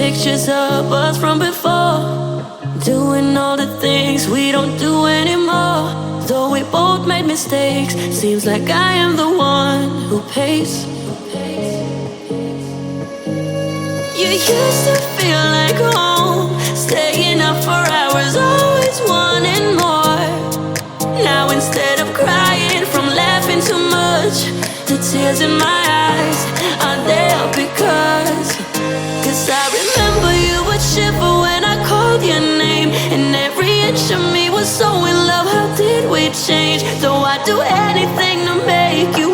pictures of us from before, doing all the things we don't do anymore. Though we both made mistakes, seems like I am the one who pays. You used to feel like home, staying up for hours, always wanting more. Now instead of crying from laughing too much, the tears in my eyes are there because I remember you would shiver when I called your name, and every inch of me was so in love. How did we change? Though I'd do anything to make you